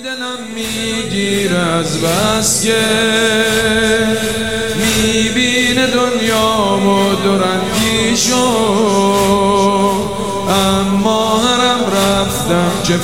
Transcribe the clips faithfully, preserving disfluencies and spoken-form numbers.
دلم میگیره از بس که میبینه دنیامو دورنگی شد، اما هرم رفتم چه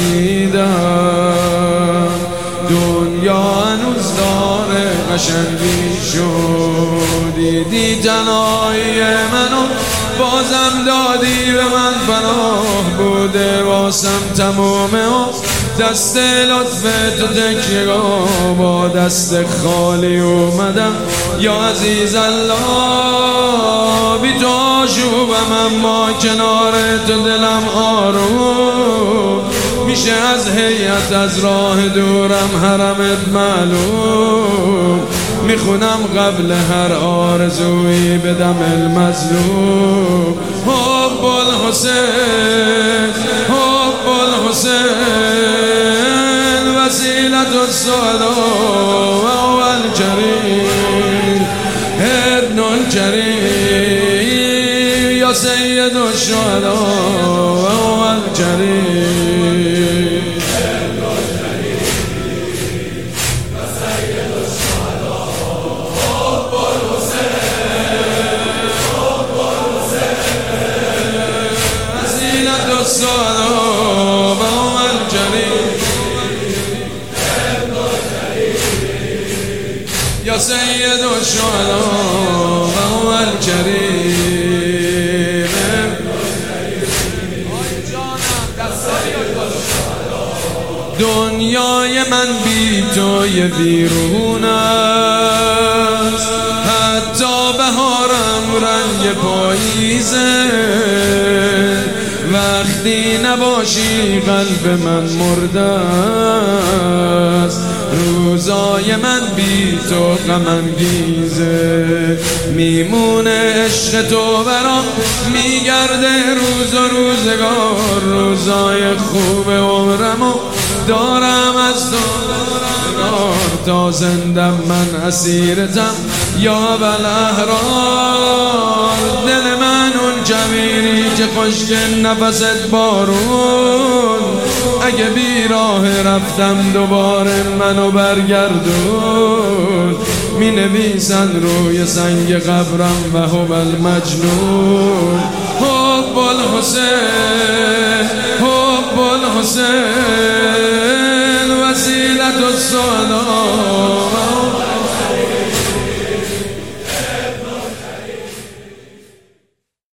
فهمیدم دنیا هنوز داره قشنگی شد. دیدی تنهایی منو بازم دادی به من پناه، بوده واسم تمومه و دست لطف تو تکیه‌گاه، با دست خالی اومدم یا عزیز الله. بی تو آشوبم اما کنار تو دلم آروم میشه، از هیئت از راه دورم حرمت معلوم، میخونم قبل هر آرزویی به دم المظلوم. حب الحسین حب الحسین وسیلة الصلاة وهو الكريم ابن الكريم یا سید الشهداء وهو الكريم. الصلاة وهو الكريم يا سيد الشهداء وهو الكريم. دنیای من بی تو یه ویرون است، حتی بهارم رنگ پاییزه، وقتی نباشی قلب من مرده است، روزای من بی تو غم انگیزه، میمونه عشق تو برام میگرده روز و روزگار، روزای خوب عمرمو دارم از تو تا زندم من اسیرتم یا بالاحرار. دل من اون جمیری که خشک نفست بارون، اگه بی راه رفتم دوباره منو برگردون، می نویسن روی سنگ قبرم و هو المجنون.